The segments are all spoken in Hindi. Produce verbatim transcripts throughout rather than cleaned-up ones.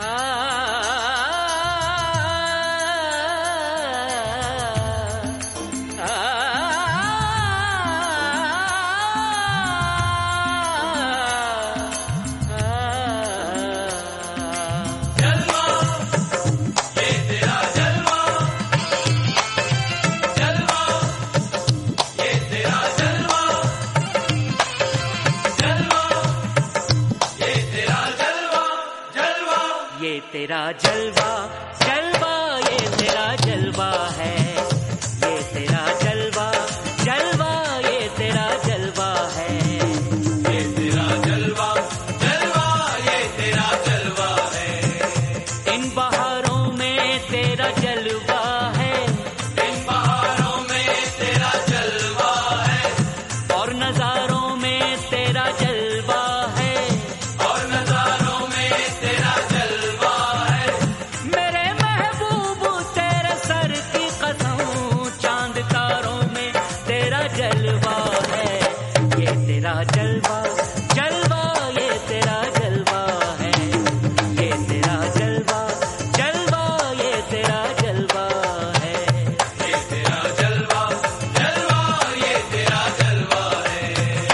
ये तेरा जलवा जलवा ये तेरा जलवा है, ये तेरा जलवा जलवा ये तेरा जलवा है, ये तेरा जलवा जलवा ये तेरा जलवा है। इन बहारों में तेरा जलवा है, इन बहारों में तेरा जलवा है, और नजारों में तेरा जलवा है, और नजारों में तेरा जलवा है। मेरे महबूब तेरे सर की कसम चांद तारों में तेरा जलवा है, ये तेरा जलवा जलवा ये तेरा जलवा है, ये तेरा जलवा जलवा ये तेरा जलवा है, ये तेरा जलवा जलवा ये तेरा जलवा है।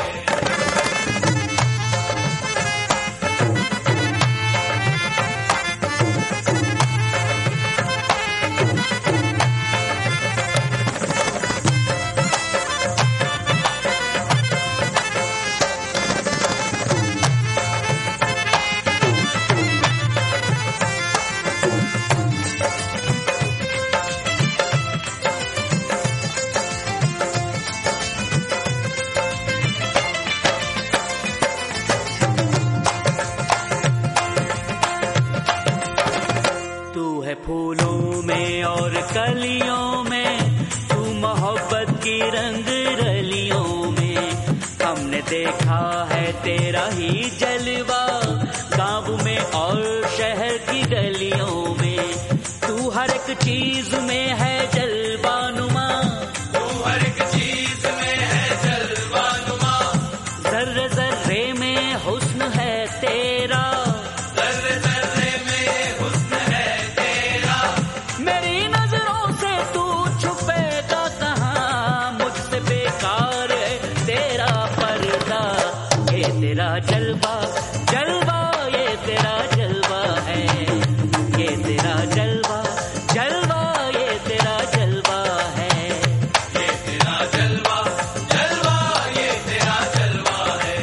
तू है फूलों में और कलियों में, तू मोहब्बत की रंग रलियों में, हमने देखा है तेरा ही जलवा गाँव में और शहर की गलियों में, तू हर एक चीज में है जलवानुमा, तू हर एक चीज में है जलवानुमा, जर्रे जर्रे में हुस्न है तेरा, जर्रे जर्रे में हुस्न है तेरा। मेरी नजरों से तू छुपेगा कहाँ, मुझसे बेकार है तेरा पर्दा, ये तेरा जलवा जलवा ये तेरा जलवा है, ये तेरा जलवा जलवा ये तेरा जलवा है, ये तेरा जलवा जलवा ये तेरा जलवा है।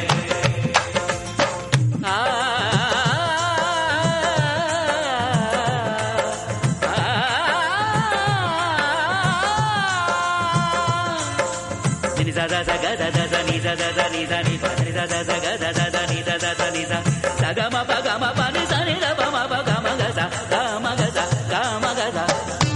आ, नि सा सा सा गा दा दा दा नि सा दा दा नि सा नि सा नि सा दा दा गा दा दा दा नि सा दा दा नि सा सा गा मा पा गा मा पा नि सा नि दा पा मा पा गा मा गा सा गा मा गा सा गा मा गा सा।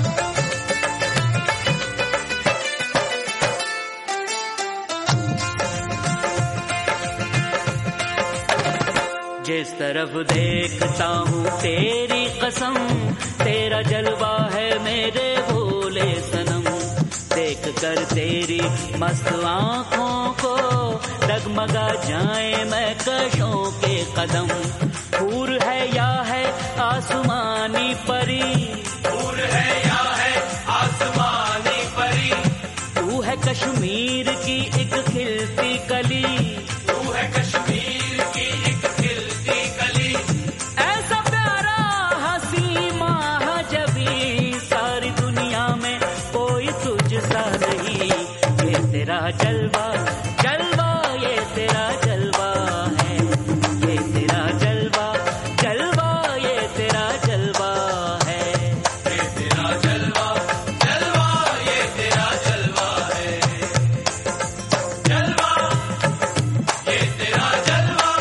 जिस तरफ देखता हूँ तेरी कसम, तेरा जलवा है मेरे भोले सनम, देख कर तेरी मस्त आँखों को डगमगा जाए मैं कशों के कदम, हूर है या है आसमानी परी, दूर है या है आसमानी परी, तू है कश्मीर की एक खिलती कली, तू है कश्मीर की एक खिलती कली, ऐसा प्यारा हंसी महाजबी सारी दुनिया में कोई तुझसा नहीं, ये तेरा जलवा जलवा ये तेरा जलवा है, ये तेरा जलवा जलवा ये तेरा जलवा है, ये तेरा जलवा जलवा ये तेरा जलवा है। जलवा ये तेरा जलवा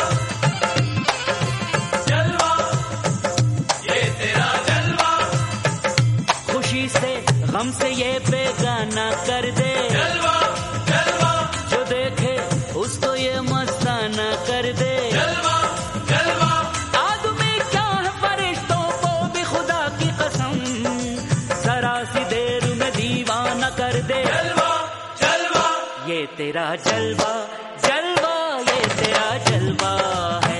जलवा ये तेरा जलवा, खुशी से गम से ये बेगाना कर दे, जलवा जलवा जो देखे उसको ये मस्ताना कर दे, जलवा जलवा आदमी क्या है फरिश्तों को भी खुदा की कसम जरा सी देर में दीवाना कर दे, जलवा जलवा ये तेरा जलवा जलवा ये तेरा जलवा है।